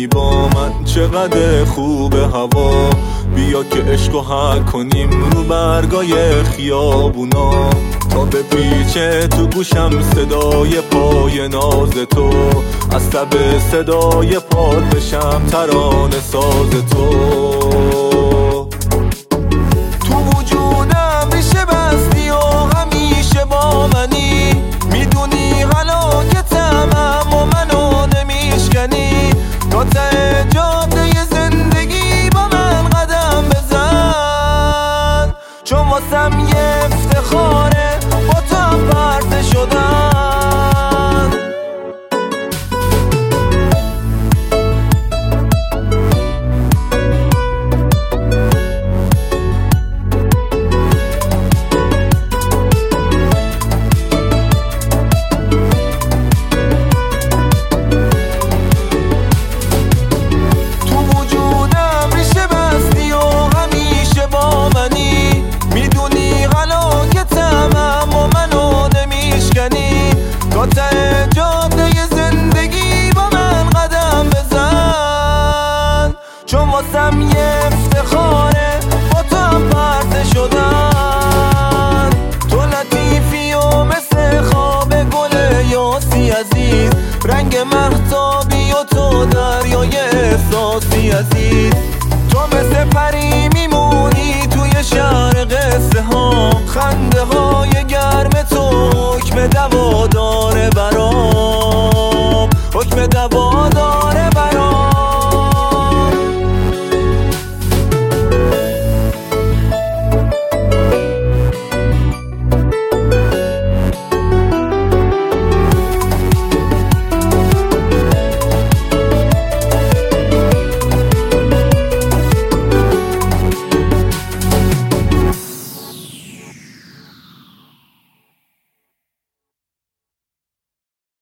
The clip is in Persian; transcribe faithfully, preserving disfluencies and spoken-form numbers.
میدونی با من چقدر خوبه هوا. بیا که عشق و حق کنیم رو برگای خیابونا، تا به پیچه تو گوشم صدای پای ناز تو، از تب صدای پاد بشم ترانه ساز تو. تو وجودم ریشه بستی و همیشه با منی، میدونی هلاکتم اما منو نمیشکنی. تا ته جاده زندگی با من قدم بزن، چون واسم یه افتخاره با تو پرده شدن. ته جاده زندگی با من قدم بزن، چون واسم یه افتخاره با تو هم پرده شدن. تو لطیفی و مثل خواب گل یاسی عزیز، رنگ مهتابی و تو دریای احساسی عزیز. تو مثل پری میمونی توی شهر قصه ها، خنده های گرم